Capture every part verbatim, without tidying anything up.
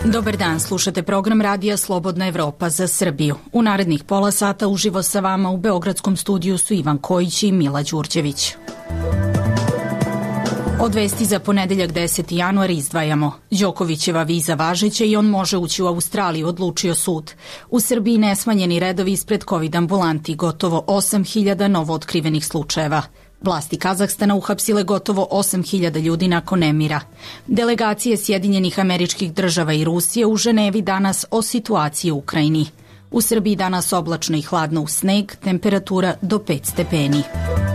Dobar dan, slušate program radija Slobodna Evropa za Srbiju. U narednih pola sata uživo sa vama u beogradskom studiju su Ivan Kojić i Mila Đurđević. Od vesti za ponedeljak deseti januar izdvajamo. Đokovićeva viza važeća i on može ući u Australiju, odlučio sud. U Srbiji nesmanjeni redovi ispred COVID ambulanti, gotovo osam hiljada novootkrivenih slučajeva. Vlasti Kazahstana uhapsile gotovo osam hiljada ljudi nakon nemira. Delegacije Sjedinjenih Američkih Država i Rusije u Ženevi danas o situaciji u Ukrajini. U Srbiji danas oblačno i hladno uz sneg, temperatura do pet stepeni.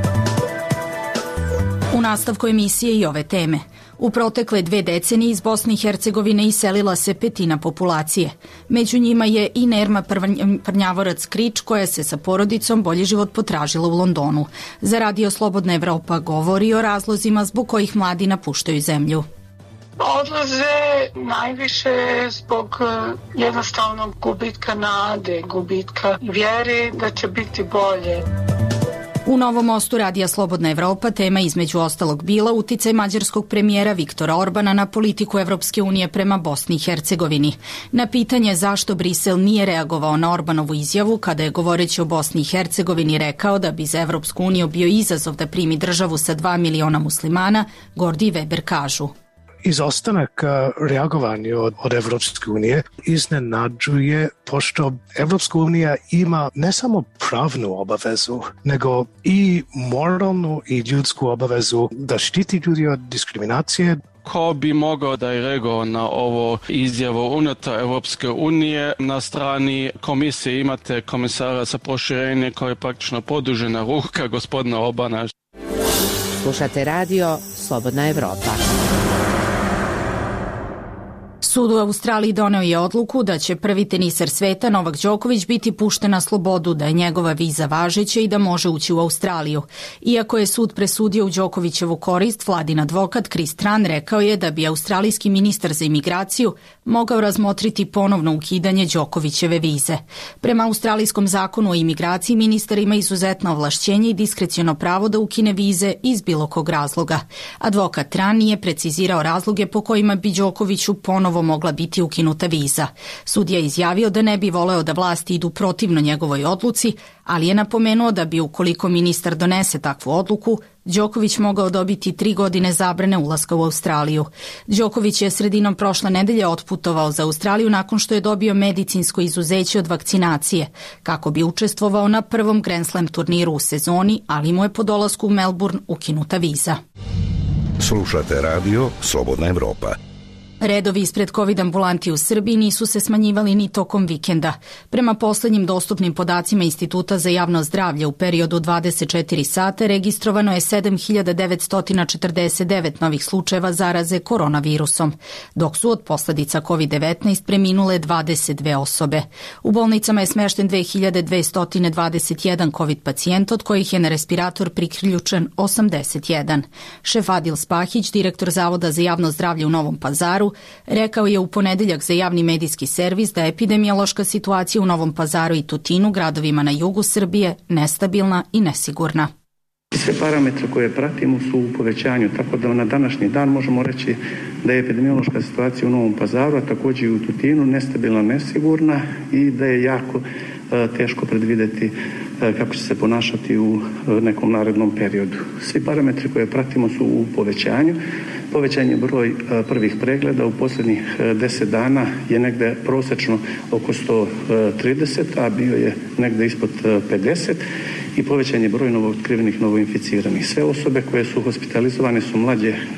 U nastavku emisije i ove teme. U protekle dve decenije iz Bosne i Hercegovine iselila se petina populacije. Među njima je i Nerma Prnjavorac Krič, koja se sa porodicom bolji život potražila u Londonu. Za Radio Slobodna Evropa govori o razlozima zbog kojih mladi napuštaju zemlju. Odlaze najviše zbog jednostavnog gubitka nade, gubitka vjere da će biti bolje. U Novom Mostu Radija Slobodna Evropa tema između ostalog bila uticaj mađarskog premijera Viktora Orbana na politiku Evropske unije prema Bosni i Hercegovini. Na pitanje zašto Brisel nije reagovao na Orbanovu izjavu kada je govoreći o Bosni i Hercegovini rekao da bi za Evropsku uniju bio izazov da primi državu sa dva miliona muslimana, Gordi Weber kažu. Izostanak reagovanja od, od Evropske unije iznenađuje, pošto Evropska unija ima ne samo pravnu obavezu, nego i moralnu i ljudsku obavezu da štiti ljudi od diskriminacije. Ko bi mogao da je reagovao na ovo izjavu unutar Evropske unije? Na strani komisije imate komisara za proširenje koji je praktično podužena ruka gospodina Orbana. Slušate radio Slobodna Evropa. Sud u Australiji doneo je odluku da će prvi teniser sveta Novak Đoković biti pušten na slobodu, da je njegova viza važeća i da može ući u Australiju. Iako je sud presudio u Đokovićevu korist, vladin advokat Chris Tran rekao je da bi australijski ministar za imigraciju mogao razmotriti ponovno ukidanje Đokovićeve vize. Prema australijskom zakonu o imigraciji ministar ima izuzetno ovlašćenje i diskreciono pravo da ukine vize iz bilo kog razloga. Advokat Tran nije precizirao razloge po kojima bi Đokoviću ponovo mogla biti ukinuta viza. Sud je izjavio da ne bi voleo da vlasti idu protivno njegovoj odluci, ali je napomenuo da bi ukoliko ministar donese takvu odluku, Đoković mogao dobiti tri godine zabrane ulaska u Australiju. Đoković je sredinom prošle nedelje otputovao za Australiju nakon što je dobio medicinsko izuzeće od vakcinacije, kako bi učestvovao na prvom Grand Slam turniru u sezoni, ali mu je po dolasku u Melbourne ukinuta viza. Slušate radio Slobodna Evropa. Redovi ispred COVID ambulanti u Srbiji nisu se smanjivali ni tokom vikenda. Prema poslednjim dostupnim podacima Instituta za javno zdravlje u periodu dvadeset četiri sata registrovano je sedam hiljada devetsto četrdeset devet novih slučajeva zaraze koronavirusom, dok su od posledica COVID devetnaest preminule dvadeset dve osobe. U bolnicama je smešten dve hiljade dvesta dvadeset jedan COVID pacijent, od kojih je na respirator priključen osamdeset jedan. Šef Adil Spahić, direktor Zavoda za javno zdravlje u Novom Pazaru, rekao je u ponedeljak za javni medijski servis da je epidemiološka situacija u Novom Pazaru i Tutinu, gradovima na jugu Srbije, nestabilna i nesigurna. Sve parametre koje pratimo su u povećanju, tako da na današnji dan možemo reći da je epidemiološka situacija u Novom Pazaru, a također i u Tutinu, nestabilna, nesigurna i da je jako e, teško predvideti e, kako će se ponašati u e, nekom narednom periodu. Svi parametri koje pratimo su u povećanju. Povećan je broj e, prvih pregleda u posljednjih e, deset dana je negde prosečno oko sto trideset, a bio je negde ispod e, pedeset. I povećan je broj novootkrivenih, novoinficiranih. Sve osobe koje su hospitalizovane su mlađe e,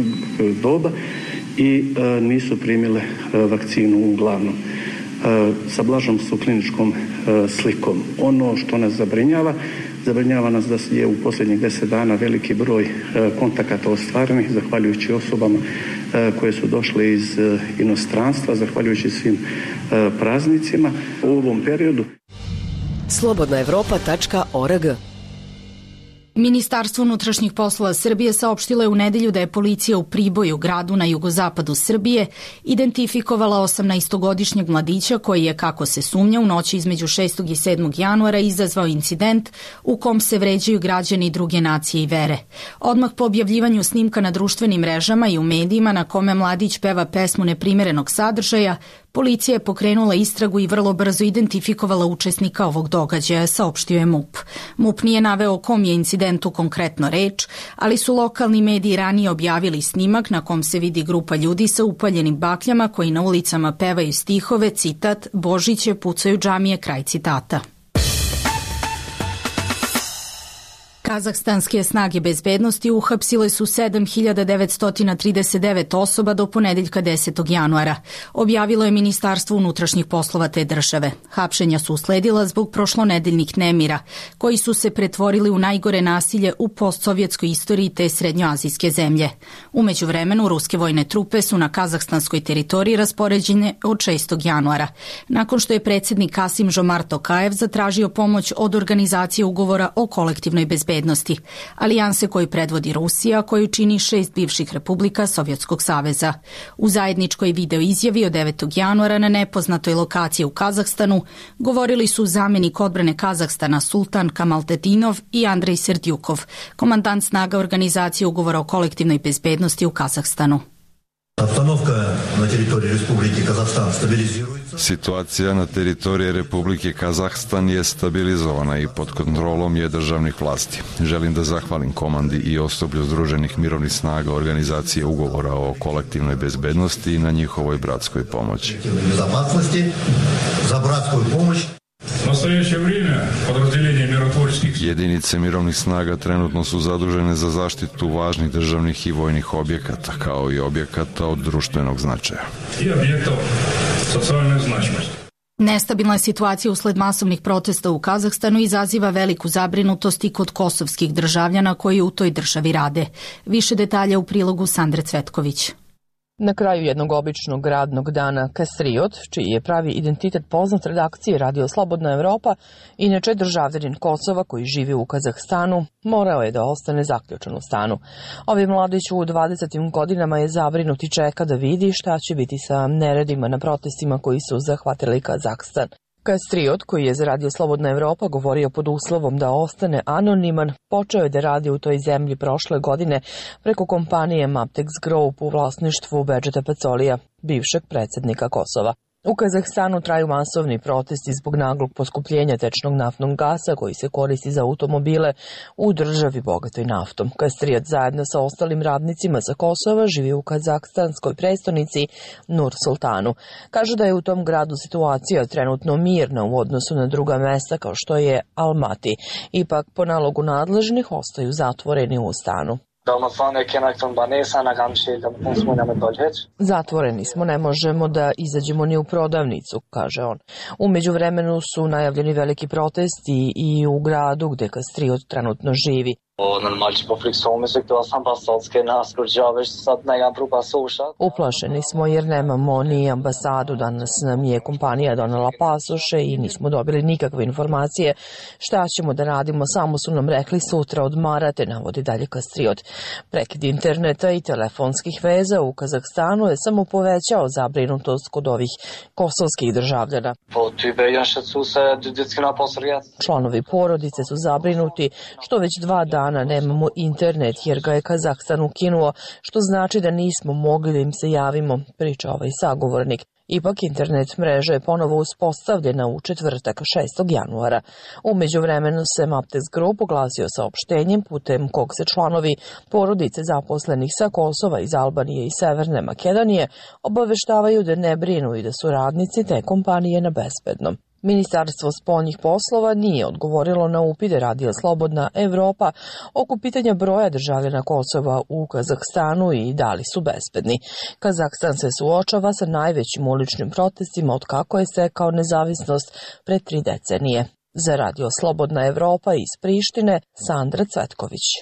doba i e, nisu primile e, vakcinu uglavnom. E, sa blažom su kliničkom e, slikom. Ono što nas zabrinjava, zabrinjava nas da je u posljednjih deset dana veliki broj e, kontakata ostvarenih, zahvaljujući osobama e, koje su došle iz e, inostranstva, zahvaljujući svim e, praznicima u ovom periodu. slobodna evropa tačka org. Ministarstvo unutrašnjih poslova Srbije saopštilo je u nedelju da je policija u Priboju, gradu na jugozapadu Srbije, identifikovala osamnaestogodišnjeg mladića koji je, kako se sumnja, u noći između šestog i sedmog januara izazvao incident u kom se vređaju građani druge nacije i vere. Odmah po objavljivanju snimka na društvenim mrežama i u medijima na kome mladić peva pesmu neprimerenog sadržaja, policija je pokrenula istragu i vrlo brzo identifikovala učesnika ovog događaja, saopštio je MUP. MUP nije naveo o kom je incidentu konkretno reč, ali su lokalni mediji ranije objavili snimak na kom se vidi grupa ljudi sa upaljenim bakljama koji na ulicama pevaju stihove, citat, Božiće, pucaju džamije, kraj citata. Kazahstanske snage bezbednosti uhapsile su sedam hiljada devetsto trideset devet osoba do ponedeljka desetog januara, objavilo je Ministarstvo unutrašnjih poslova te države. Hapšenja su usledila zbog prošlonedeljnih nemira, koji su se pretvorili u najgore nasilje u postsovjetskoj istoriji te srednjoazijske zemlje. Umeđu vremenu, ruske vojne trupe su na kazahstanskoj teritoriji raspoređene od šestog januara, nakon što je predsjednik Kasim Žomart Tokajev zatražio pomoć od organizacije ugovora o kolektivnoj bezbednosti, alijanse koju predvodi Rusija, koju čini šest bivših republika Sovjetskog saveza. U zajedničkoj video izjavi od devetog januara na nepoznatoj lokaciji u Kazahstanu govorili su zamenik odbrane Kazahstana Sultan Kamaltedinov i Andrej Serdjukov, komandant snaga organizacije ugovora o kolektivnoj bezbednosti u Kazahstanu. Situacija na teritoriji Republike Kazahstan je stabilizovana i pod kontrolom je državnih vlasti. Želim da zahvalim komandi i osoblju Združenih mirovnih snaga organizacije ugovora o kolektivnoj bezbednosti i na njihovoj bratskoj pomoći. Jedinice mirovnih snaga trenutno su zadužene za zaštitu važnih državnih i vojnih objekata, kao i objekata od društvenog značaja. I objekta socijalne značajnosti. Nestabilna situacija usled masovnih protesta u Kazahstanu izaziva veliku zabrinutost i kod kosovskih državljana koji u toj državi rade. Više detalja u prilogu Sandre Cvetković. Na kraju jednog običnog radnog dana Kastriot, čiji je pravi identitet poznat redakcije Radio Slobodna Evropa, inače državljanin Kosova koji živi u Kazahstanu, morao je da ostane zaključan u stanu. Ovaj mladić u dvadesetim godinama je zabrinut i čeka da vidi šta će biti sa neredima na protestima koji su zahvatili Kazahstan. Kastriot, koji je za Radio Slobodna Evropa govorio pod uslovom da ostane anoniman, počeo je da radi u toj zemlji prošle godine preko kompanije Maptex Group u vlasništvu Bedžeta Pecolija, bivšeg predsjednika Kosova. U Kazahstanu traju masovni protesti zbog naglog poskupljenja tečnog naftnog gasa koji se koristi za automobile u državi bogatoj naftom. Kastriot zajedno sa ostalim radnicima sa Kosova živi u kazahstanskoj prestonici Nur Sultanu. Kaže da je u tom gradu situacija trenutno mirna u odnosu na druga mesta kao što je Almati. Ipak po nalogu nadležnih ostaju zatvoreni u stanu. Zatvoreni smo, ne možemo da izađemo ni u prodavnicu, kaže on. U međuvremenu su najavljeni veliki protesti i u gradu gde Kastriot trenutno živi. Uplašeni smo jer nemamo ni ambasadu, danas nam je kompanija donela pasoše i nismo dobili nikakve informacije šta ćemo da radimo, samo su nam rekli sutra odmarate, navodi dalje Kastriot. Prekid interneta i telefonskih veza u Kazahstanu je samo povećao zabrinutost kod ovih kosovskih državljana. Članovi porodice su zabrinuti što već dva dana nemamo internet jer ga je Kazahstan ukinuo, što znači da nismo mogli da im se javimo, priča ovaj sagovornik. Ipak internet mreža je ponovo uspostavljena u četvrtak šestog januara. U međuvremenu se Maptex Group oglasio saopštenjem putem kog se članovi porodice zaposlenih sa Kosova, iz Albanije i Severne Makedonije obaveštavaju da ne brinu i da su radnici te kompanije na bezbednom. Ministarstvo spoljnih poslova nije odgovorilo na upite Radio Slobodna Evropa oko pitanja broja državljana Kosova u Kazahstanu i da li su bezbedni. Kazahstan se suočava sa najvećim uličnim protestima od kako je stekao nezavisnost pre tri decenije. Za Radio Slobodna Evropa iz Prištine, Sandra Cvetković.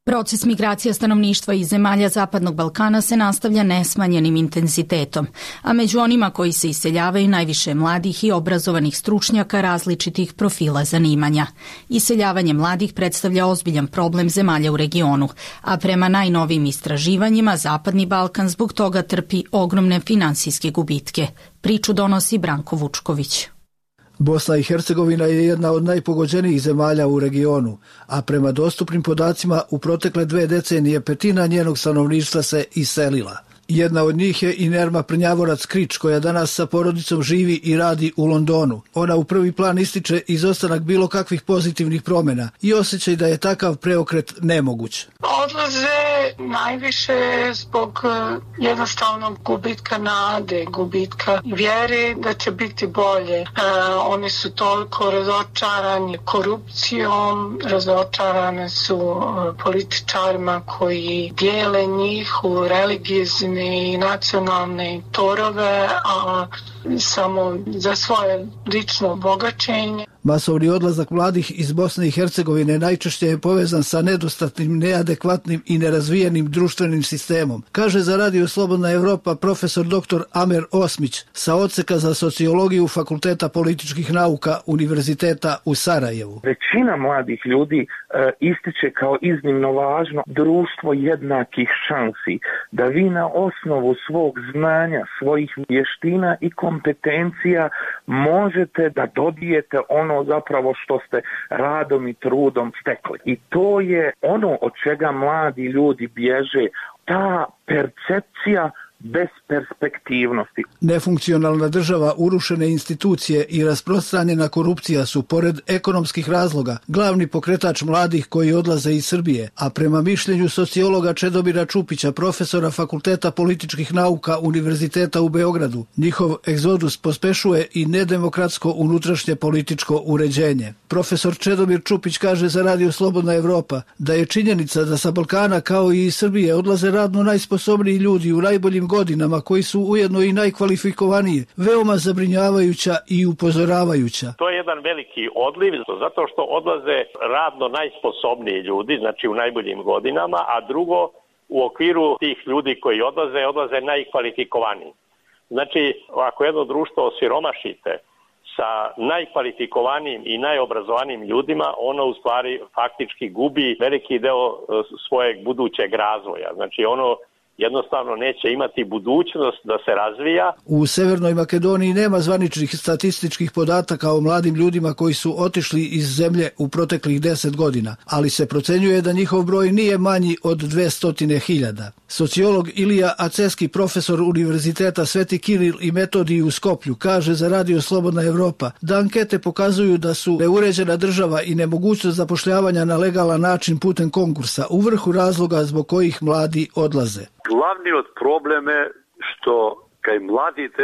Proces migracija stanovništva iz zemalja Zapadnog Balkana se nastavlja nesmanjenim intenzitetom, a među onima koji se iseljavaju najviše mladih i obrazovanih stručnjaka različitih profila zanimanja. Iseljavanje mladih predstavlja ozbiljan problem zemalja u regionu, a prema najnovijim istraživanjima Zapadni Balkan zbog toga trpi ogromne finansijske gubitke. Priču donosi Branko Vučković. Bosna i Hercegovina je jedna od najpogođenijih zemalja u regionu, a prema dostupnim podacima u protekle dve decenije petina njenog stanovništva se iselila. Jedna od njih je i Nerma Prnjavorac Krič, koja danas sa porodicom živi i radi u Londonu. Ona u prvi plan ističe izostanak bilo kakvih pozitivnih promjena i osjećaj da je takav preokret nemoguć. Odlaze najviše zbog jednostavnog gubitka nade, gubitka vjere da će biti bolje. E, oni su toliko razočarani korupcijom, razočarane su političarima koji dijele njih u religijzni i nacionalne torove, a samo za svoje lično bogaćenje. Masovni odlazak mladih iz Bosne i Hercegovine najčešće je povezan sa nedostatnim, neadekvatnim i nerazvijenim društvenim sistemom, kaže za Radio Slobodna Evropa profesor doktor Amer Osmić sa odseka za sociologiju Fakulteta političkih nauka Univerziteta u Sarajevu. Većina mladih ljudi e, ističe kao iznimno važno društvo jednakih šansi, da vi na osnovu svog znanja, svojih vještina i kompetencija možete da dobijete ono zapravo što ste radom i trudom stekli. I to je ono od čega mladi ljudi bježe, ta percepcija besperspektivnosti. Nefunkcionalna država, urušene institucije i rasprostranjena korupcija su, pored ekonomskih razloga, glavni pokretač mladih koji odlaze iz Srbije, a prema mišljenju sociologa Čedomira Čupića, profesora Fakulteta političkih nauka Univerziteta u Beogradu, njihov egzodus pospešuje i nedemokratsko unutrašnje političko uređenje. Profesor Čedomir Čupić kaže za Radio Slobodna Evropa da je činjenica da sa Balkana kao i iz Srbije odlaze radno najsposobniji ljudi u najboljim godinama, koji su ujedno i najkvalifikovaniji, veoma zabrinjavajuća i upozoravajuća. To je jedan veliki odliv, zato što odlaze radno najsposobniji ljudi, znači u najboljim godinama, a drugo, u okviru tih ljudi koji odlaze, odlaze najkvalifikovaniji. Znači, ako jedno društvo osiromašite sa najkvalifikovanijim i najobrazovanijim ljudima, ono u stvari faktički gubi veliki deo svojeg budućeg razvoja. Znači, ono jednostavno neće imati budućnost da se razvija. U Severnoj Makedoniji nema zvaničnih statističkih podataka o mladim ljudima koji su otišli iz zemlje u proteklih deset godina, ali se procenjuje da njihov broj nije manji od dvesta hiljada. Sociolog Ilija Aceski, profesor Univerziteta Sveti Kiril i Metodij u Skoplju, kaže za Radio Slobodna Evropa da ankete pokazuju da su neuređena država i nemogućnost zapošljavanja na legalan način putem konkursa u vrhu razloga zbog kojih mladi odlaze. Glavni od probleme što kaj mladite,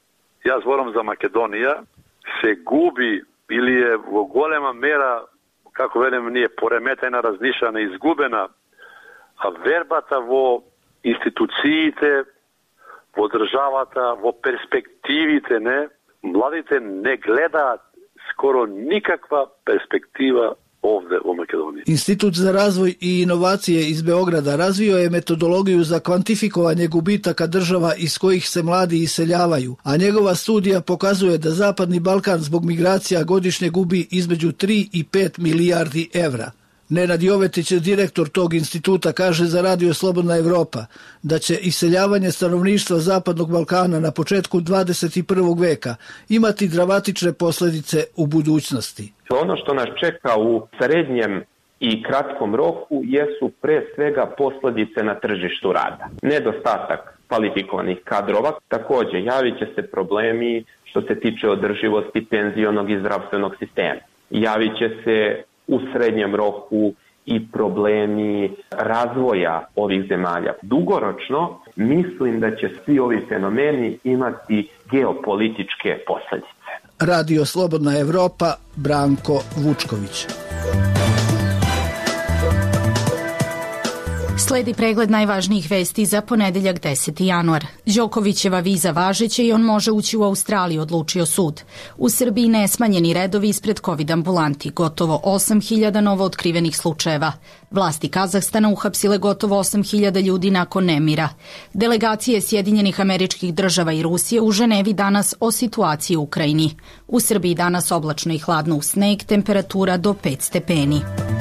ja zvoram za Makedonija, se gubi ili je v golema mera, kako velim, nije poremetena, razlišana, izgubena, a verbata vo institucijite, vo državata, vo perspektivite, ne, mladite ne gleda skoro nikakva perspektiva ovde u Makedoniji. Institut za razvoj i inovacije iz Beograda razvio je metodologiju za kvantifikovanje gubitaka država iz kojih se mladi iseljavaju, a njegova studija pokazuje da Zapadni Balkan zbog migracija godišnje gubi između tri i pet milijardi evra. Nenad Jovetić, direktor tog instituta, kaže za Radio Slobodna Evropa da će iseljavanje stanovništva Zapadnog Balkana na početku dvadeset prvog veka imati dramatične posljedice u budućnosti. Ono što nas čeka u srednjem i kratkom roku jesu pre svega posljedice na tržištu rada. Nedostatak kvalifikovanih kadrova, također javit će se problemi što se tiče održivosti penzionog i zdravstvenog sistema. Javit će se u srednjem roku i problemi razvoja ovih zemalja. Dugoročno mislim da će svi ovi fenomeni imati geopolitičke posljedice. Radio Slobodna Evropa, Branko Vučković. Sledi pregled najvažnijih vesti za ponedeljak deseti januar. Đokovićeva viza važeća i on može ući u Australiju, odlučio sud. U Srbiji nesmanjeni redovi ispred COVID ambulanti, gotovo osam hiljada novo otkrivenih slučajeva. Vlasti Kazahstana uhapsile gotovo osam hiljada ljudi nakon nemira. Delegacije Sjedinjenih Američkih Država i Rusije u Ženevi danas o situaciji u Ukrajini. U Srbiji danas oblačno i hladno uz sneg, temperatura do pet stepeni.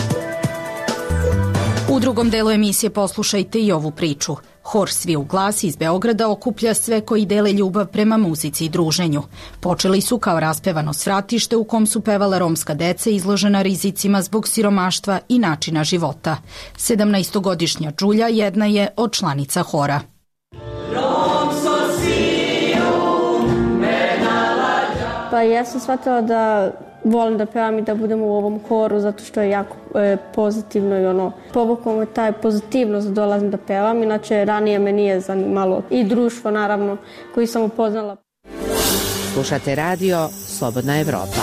U drugom delu emisije poslušajte i ovu priču. Hor Svi u glas iz Beograda okuplja sve koji dele ljubav prema muzici i druženju. Počeli su kao raspevano svratište u kom su pevala romska deca izložena rizicima zbog siromaštva i načina života. sedamnaestogodišnja Đulja jedna je od članica hora. Pa ja sam shvatila da volim da pevam i da budem u ovom horu zato što je jako e, pozitivno i ono, povuklo me taj pozitivnost da dolazim da pevam, inače ranije me nije zanimalo i društvo naravno koji sam upoznala. Slušate radio Slobodna Evropa.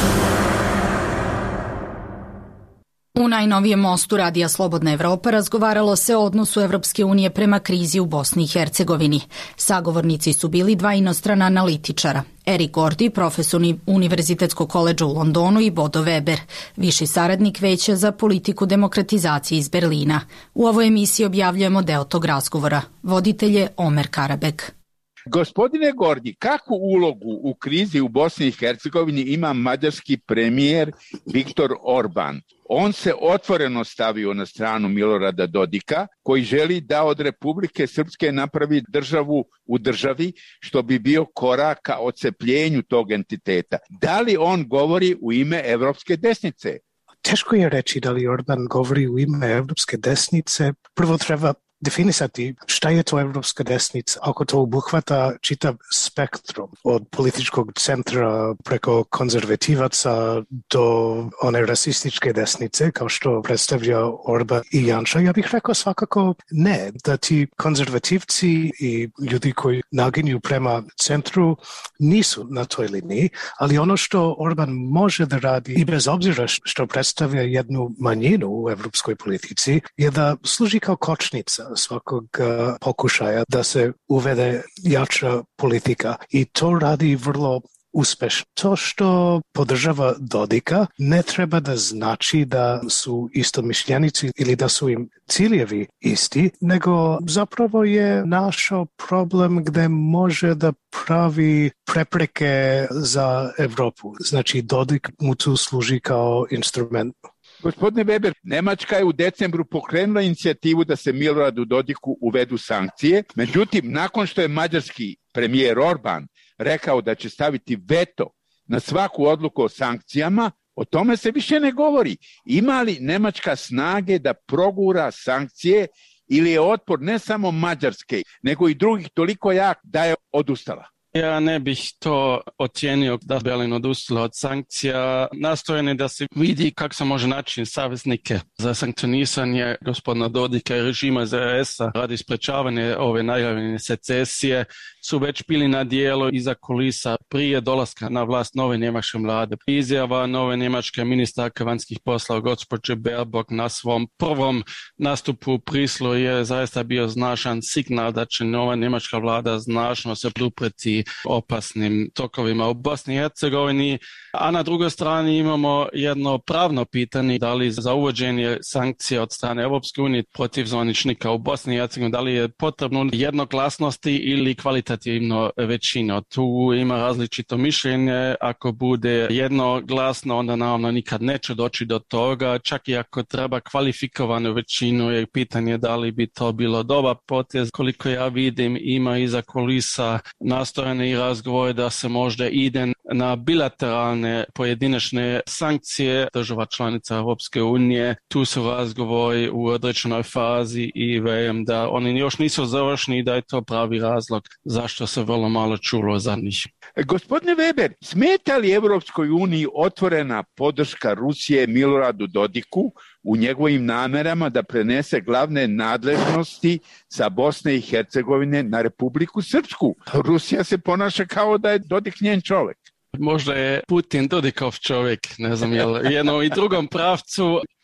U najnovijem mostu Radija Slobodna Evropa razgovaralo se o odnosu Evropske unije prema krizi u Bosni i Hercegovini. Sagovornici su bili dva inostrana analitičara. Erik Gordi, profesor Univerzitetskog koledža u Londonu, i Bodo Weber, viši saradnik Veća za politiku demokratizacije iz Berlina. U ovoj emisiji objavljujemo deo tog razgovora. Voditelj je Omer Karabek. Gospodine Gordi, kakvu ulogu u krizi u Bosni i Hercegovini ima mađarski premijer Viktor Orban? On se otvoreno stavio na stranu Milorada Dodika, koji želi da od Republike Srpske napravi državu u državi, što bi bio korak ka odcepljenju tog entiteta. Da li on govori u ime evropske desnice? Teško je reći da li Orban govori u ime evropske desnice. Prvo treba definisati šta je to evropska desnica, ako to obuhvata čitav spektrum od političkog centra preko konzervativaca do one rasističke desnice, kao što predstavlja Orban i Janša. Ja bih rekao svakako ne, da ti konzervativci i ljudi koji naginju prema centru nisu na toj liniji, ali ono što Orban može da radi, i bez obzira što predstavlja jednu manjinu u evropskoj politici, je da služi kao kočnica svakog uh, pokušaja da se uvede jača politika, i to radi vrlo uspešno. To što podržava Dodika ne treba da znači da su istomišljenici ili da su im ciljevi isti, nego zapravo je našao problem gde može da pravi prepreke za Evropu. Znači Dodik mu tu služi kao instrument. Gospodine Weber, Nemačka je u decembru pokrenula inicijativu da se Miloradu Dodiku uvedu sankcije, međutim, nakon što je mađarski premijer Orban rekao da će staviti veto na svaku odluku o sankcijama, o tome se više ne govori. Ima li Nemačka snage da progura sankcije ili je otpor ne samo Mađarske, nego i drugih toliko jak da je odustala? Ja ne bih to ocijenio da Berlin odustala od sankcija. Nastojen je da se vidi kako se može naći saveznike za sankcionisanje gospodina Dodika i režima Z R S-a radi sprečavanja ove najavljene secesije su već bili na dijelu iza kulisa prije dolaska na vlast nove njemačke vlade. Izjava nove njemačke ministarke vanjskih poslova gospođe Baerbock na svom prvom nastupu u Prislu je zaista bio značan signal da će nova njemačka vlada značno se odupreti opasnim tokovima u Bosni i Hercegovini, a na drugoj strani imamo jedno pravno pitanje, da li za uvođenje sankcija od strane Europske unije protiv zvaničnika u Bosni i Hercegovini, da li je potrebno jednoglasnosti ili kvalitativno većina. Tu ima različito mišljenje, ako bude jednoglasno, onda naravno nikad neće doći do toga, čak i ako treba kvalifikovanu većinu, je pitanje da li bi to bilo dobar potez. Koliko ja vidim, ima iza kulisa nastojane i razgovore da se možda ide na bilateralne pojedinačne sankcije država članica Europske unije. Tu su razgovori u određenoj fazi i vjerujem da oni još nisu završeni i da je to pravi razlog zašto se vrlo malo čulo za njih. Gospodine Weber, smeta li Europskoj uniji otvorena podrška Rusije Miloradu Dodiku u njegovim namerama da prenese glavne nadležnosti sa Bosne i Hercegovine na Republiku Srpsku? Rusija se ponaša kao da je Dodik njen čovjek. Možda je Putin Dodikov čovjek, ne znam, jel, jednom i drugom pravcu.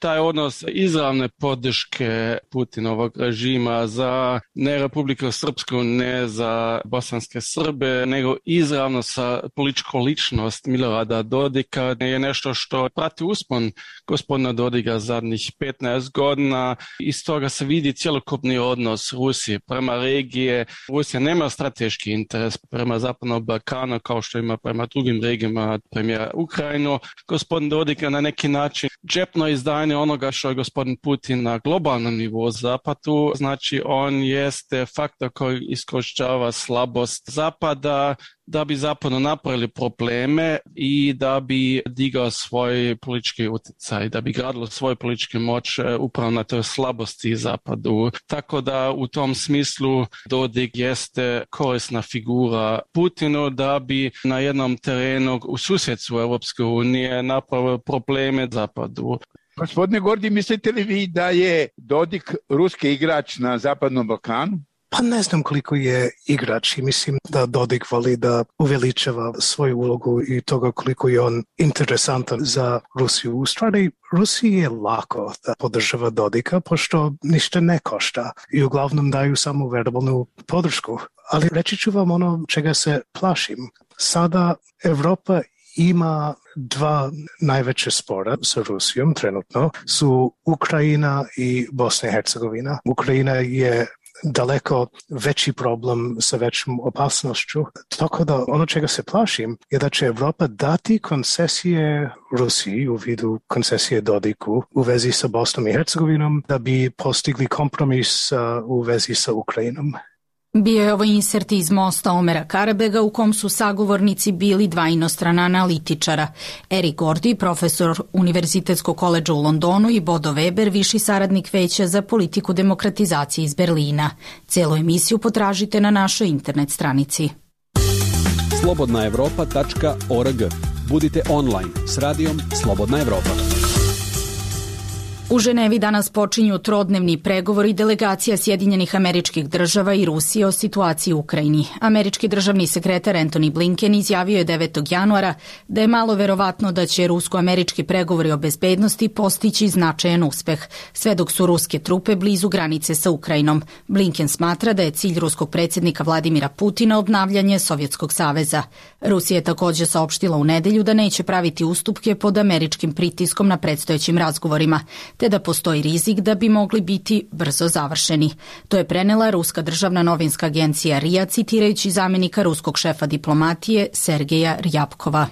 taj odnos izravne podrške Putinovog režima za ne Republiku Srpsku, ne za bosanske Srbe, nego izravno sa političkom ličnost Milorada Dodika je nešto što prati uspon gospodina Dodika zadnjih petnaest godina. Iz toga se vidi cjelokupni odnos Rusije prema regije. Rusija nema strateški interes prema Zapadnom Balkanu kao što ima prema drugim regijama, premijera Ukrajinu. Gospodin Dodik na neki način džepno izdanje onoga što je gospodin Putin na globalnom nivou Zapadu. Znači on jeste faktor koji iskorištava slabost Zapada da bi zapadno napravili probleme i da bi digao svoj politički utjecaj, da bi gradilo svoj politički moć upravo na toj slabosti Zapadu. Tako da u tom smislu Dodik jeste korisna figura Putinu da bi na jednom terenu u susjedstvu Europske unije napravio probleme Zapadu. Gospodine Gordi, mislite li vi da je Dodik ruski igrač na Zapadnom Balkanu? Pa ne znam koliko je igrač i mislim da Dodik voli da uveličava svoju ulogu i toga koliko je on interesantan za Rusiju. U stvari, Rusiji je lako da podržava Dodika, pošto ništa ne košta i uglavnom daju samo verbalnu podršku. Ali reći ću vam ono čega se plašim. Sada Evropa ima dva najveće spora sa Rusijom trenutno, su Ukrajina i Bosna i Hercegovina. Ukrajina je daleko veći problem sa većom opasnošću. Tako da ono čega se plašim je da će Evropa dati koncesije Rusiji u vidu koncesije Dodiku u vezi sa Bosnom i Hercegovinom da bi postigli kompromis uh, u vezi sa Ukrajinom. Bio je ovo insert iz Mosta Omera Karabega u kom su sagovornici bili dva inostrana analitičara. Erik Gordi, profesor Univerzitetskog koledža u Londonu i Bodo Weber, viši saradnik Veća za politiku demokratizacije iz Berlina. Celu emisiju potražite na našoj internet stranici. slobodna evropa tačka org. Budite online s radijom Slobodna Evropa. U Ženevi danas počinju trodnevni pregovori delegacija Sjedinjenih Američkih Država i Rusije o situaciji u Ukrajini. Američki državni sekretar Antony Blinken izjavio je devetog januara da je malo verovatno da će rusko-američki pregovori o bezbednosti postići značajan uspeh, sve dok su ruske trupe blizu granice sa Ukrajinom. Blinken smatra da je cilj ruskog predsjednika Vladimira Putina obnavljanje Sovjetskog saveza. Rusija je također saopštila u nedelju da neće praviti ustupke pod američkim pritiskom na predstojećim razgovorima, te da postoji rizik da bi mogli biti brzo završeni. To je prenela ruska državna novinska agencija R I A citirajući zamjenika ruskog šefa diplomatije Sergeja Rjapkova.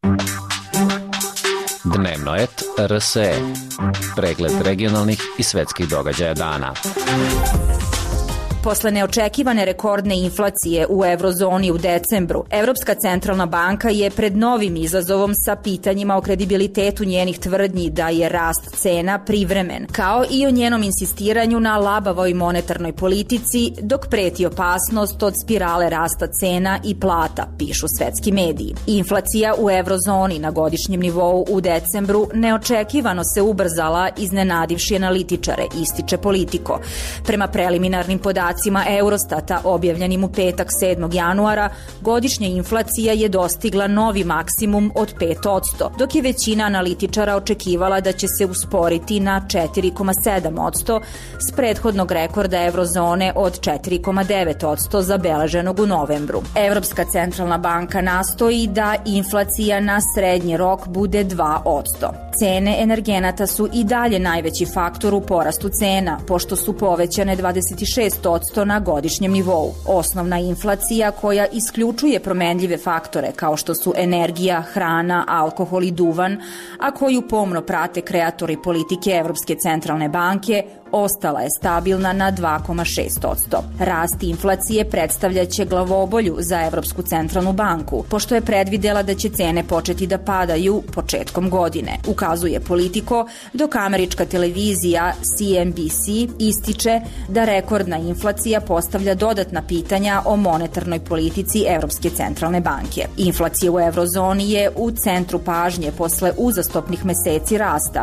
Dnevnoet R S E. Pregled regionalnih i svetskih događaja dana. Posle neočekivane rekordne inflacije u eurozoni u decembru, Evropska centralna banka je pred novim izazovom sa pitanjima o kredibilitetu njenih tvrdnji da je rast cena privremen, kao i o njenom insistiranju na labavoj monetarnoj politici, dok preti opasnost od spirale rasta cena i plata, pišu svetski mediji. Inflacija u eurozoni na godišnjem nivou u decembru neočekivano se ubrzala, iznenadivši analitičare, ističe Politico. Prema preliminarnim podacima Eurostata objavljenim u petak sedmog januara, godišnja inflacija je dostigla novi maksimum od pet posto, dok je većina analitičara očekivala da će se usporiti na četiri zarez sedam posto s prethodnog rekorda eurozone od četiri zarez devet posto zabeleženog u novembru. Evropska centralna banka nastoji da inflacija na srednji rok bude dva posto. Cene energenata su i dalje najveći faktor u porastu cena, pošto su povećane dvadeset šest posto na godišnjem nivou. Osnovna inflacija koja isključuje promenljive faktore kao što su energija, hrana, alkohol i duvan, a koju pomno prate kreatori politike Evropske centralne banke, ostala je stabilna na dva zarez šest posto. Rast inflacije predstavljaće glavobolju za Evropsku centralnu banku, pošto je predvidela da će cene početi da padaju početkom godine, ukazuje Politico, dok američka televizija C N B C ističe da rekordna inflacija postavlja dodatna pitanja o monetarnoj politici Evropske centralne banke. Inflacija u eurozoni je u centru pažnje posle uzastopnih meseci rasta,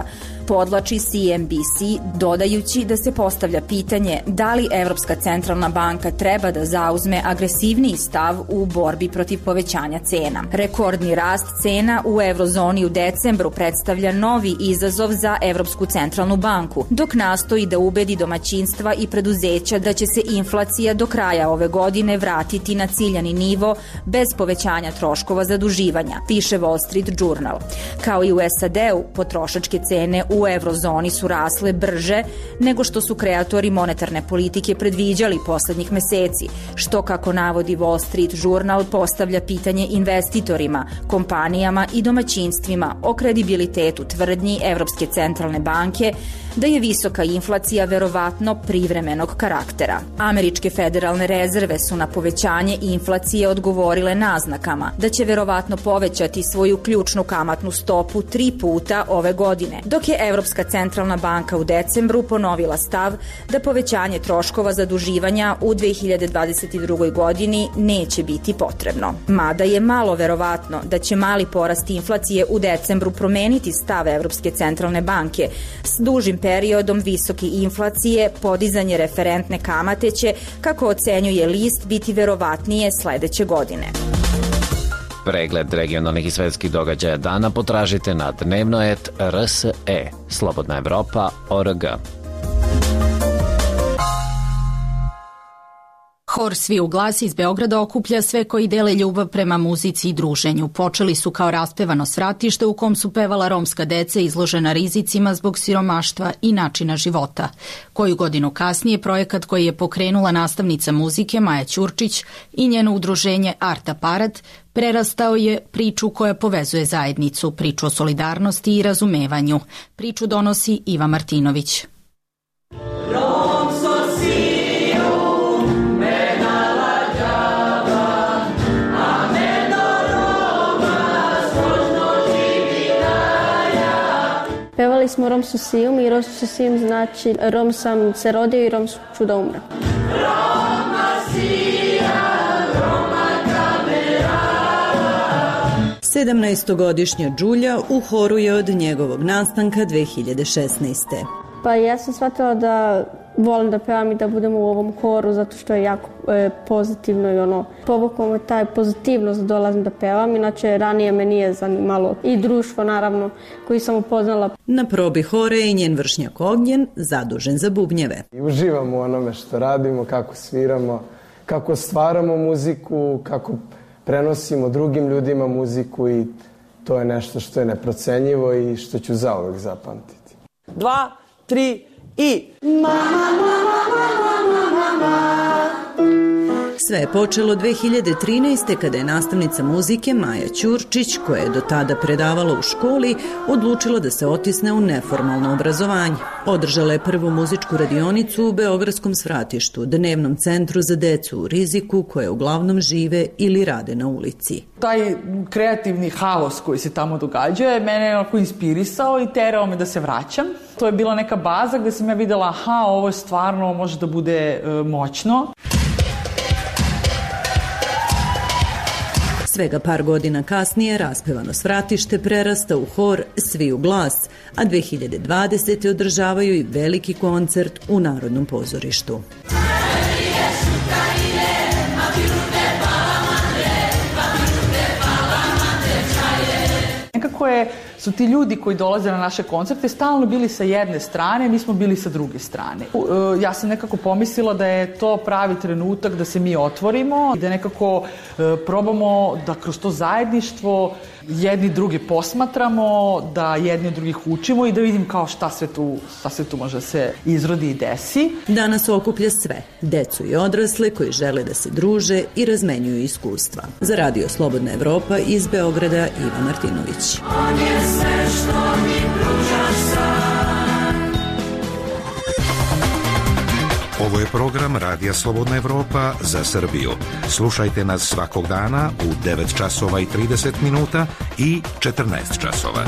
podlači C N B C, dodajući da se postavlja pitanje da li Evropska centralna banka treba da zauzme agresivniji stav u borbi protiv povećanja cena. Rekordni rast cena u eurozoni u decembru predstavlja novi izazov za Evropsku centralnu banku, dok nastoji da ubedi domaćinstva i preduzeća da će se inflacija do kraja ove godine vratiti na ciljani nivo bez povećanja troškova zaduživanja, piše Wall Street Journal. Kao i u S A D-u, potrošačke cene u eurozoni su rasle brže nego što su kreatori monetarne politike predviđali poslednjih meseci, što, kako navodi Wall Street Journal, postavlja pitanje investitorima, kompanijama i domaćinstvima o kredibilitetu tvrdnji Evropske centralne banke da je visoka inflacija verovatno privremenog karaktera. Američke federalne rezerve su na povećanje inflacije odgovorile naznakama da će verovatno povećati svoju ključnu kamatnu stopu tri puta ove godine, dok je Evropska centralna banka u decembru ponovila stav da povećanje troškova zaduživanja u dve hiljade dvadeset drugoj godini neće biti potrebno. Mada je malo verovatno da će mali porast inflacije u decembru promeniti stav Evropske centralne banke, s dužim periodom visoke inflacije, podizanje referentne kamate će, kako ocenjuje list, biti verovatnije sledeće godine. Pregled regionalnih i svetskih događaja dana potražite na dnevnoet R S E, slobodna evropa tačka org. Hor Svi u glas iz Beograda okuplja sve koji dele ljubav prema muzici i druženju. Počeli su kao raspevano svratište u kom su pevala romska deca izložena rizicima zbog siromaštva i načina života. Koju godinu kasnije projekat koji je pokrenula nastavnica muzike Maja Ćurčić i njeno udruženje Art Aparat prerastao je priču koja povezuje zajednicu, priču o solidarnosti i razumevanju. Priču donosi Iva Martinović. Pevali smo Romsu Sijum i Romsu Sijum znači Rom sam se rodio i Rom ću da umrem. Roma sija, Roma kamerava. sedamnaestogodišnja Đulja u horu je od njegovog nastanka dve hiljade šesnaeste. Pa ja sam shvatila da volim da pevam i da budem u ovom horu zato što je jako e, pozitivno i ono, povuklo me taj pozitivnost da dolazim da pevam, inače ranije me nije zanimalo i društvo naravno koji sam upoznala. Na probi hore je i njen vršnjak Ognjen, zadužen za bubnjeve. I uživamo u onome što radimo, kako sviramo, kako stvaramo muziku, kako prenosimo drugim ljudima muziku i to je nešto što je neprocenjivo i što ću zauvek zapamtiti. Dva, tri i... Mama, mama, mama, mama, mama. Sve je počelo dve hiljade trinaeste. kada je nastavnica muzike Maja Ćurčić, koja je do tada predavala u školi, odlučila da se otisne u neformalno obrazovanje. Održala je prvu muzičku radionicu u beogradskom svratištu, dnevnom centru za decu u riziku, koje uglavnom žive ili rade na ulici. Taj kreativni haos koji se tamo događa je mene onako inspirisao i terao me da se vraćam. To je bila neka baza gde sam ja videla, aha, ovo je stvarno može da bude e, moćno. Svega par godina kasnije raspevano svratište prerasta u hor Svi u glas, a dve hiljade dvadesete. održavaju i veliki koncert u Narodnom pozorištu. Nekako je, su ti ljudi koji dolaze na naše koncerte stalno bili sa jedne strane, mi smo bili sa druge strane. Ja sam nekako pomislila da je to pravi trenutak da se mi otvorimo i da nekako probamo da kroz to zajedništvo jedni drugi posmatramo, da jedni od drugih učimo i da vidim kao šta sve tu, šta sve tu može se izrodi i desi. Danas okuplja sve, decu i odrasle koji žele da se druže i razmenjuju iskustva. Za Radio Slobodna Evropa iz Beograda Iva Martinović. On je sve što mi pružaš sam. Ovo je program Radija Slobodna Evropa za Srbiju. Slušajte nas svakog dana u devet časova i trideset minuta i četrnaest časova.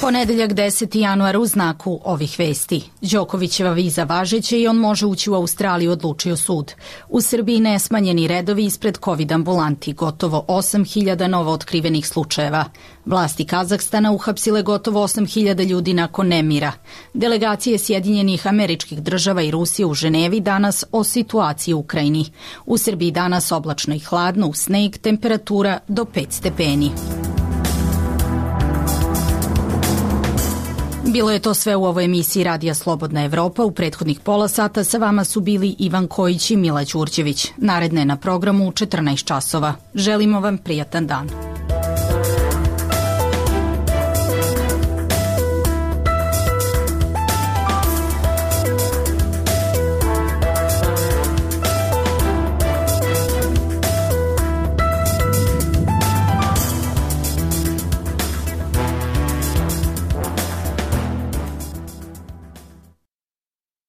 Ponedeljak deseti januar u znaku ovih vesti. Đokovićeva viza važeća i on može ući u Australiju, odlučio sud. U Srbiji nesmanjeni redovi ispred COVID ambulanti, gotovo osam hiljada novo otkrivenih slučajeva. Vlasti Kazahstana uhapsile gotovo osam hiljada ljudi nakon nemira. Delegacije Sjedinjenih Američkih Država i Rusije u Ženevi danas o situaciji u Ukrajini. U Srbiji danas oblačno i hladno, u sneg, temperatura do pet stepeni. Bilo je to sve u ovoj emisiji Radija Slobodna Evropa. U prethodnih pola sata sa vama su bili Ivan Kojić i Mila Đurđević. Naredne na programu u četrnaest časova. Želimo vam prijatan dan.